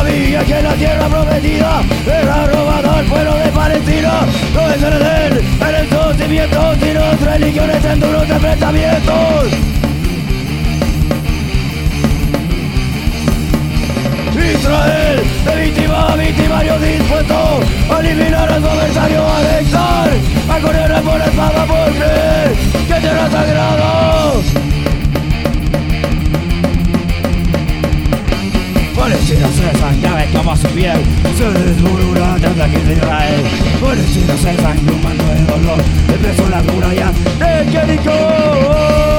sabía que la tierra prometida era robada al pueblo de Palestina. No es ceder en el sentimiento, sino religiones en duros enfrentamientos. Israel, de víctima a victimario dispuesto a eliminar a su adversario, a anexar, a correr por la espada por creer que tierra sagrada. Palestina se sangraba como su piel, se desmoronó de ataques de Israel. Palestina se sangró un manto de dolor, empezó las murallas de Jericó.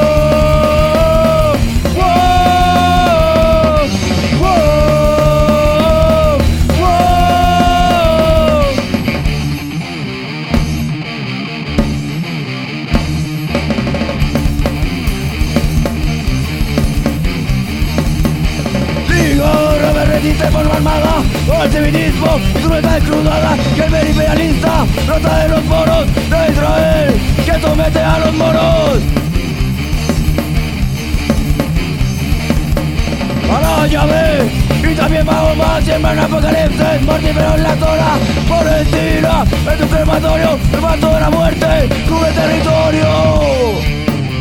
De forma armada, o el feminismo y su meta cruzada, que el imperialista brota de los poros de Israel, que somete a los moros. Para Yahvé y también Mahoma siembran apocalipsis, mortíferos en la zona palestina, en tu crematorio, el manto de la muerte, cubre territorio.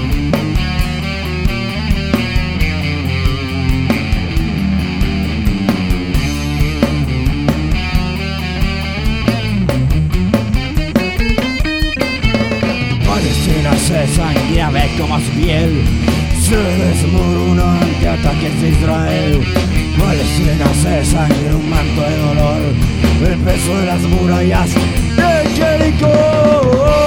Se sangraba como su piel, se desmoronó ante ataques de Israel. Palestina se sangró un manto de dolor, el peso de las murallas de Jericó.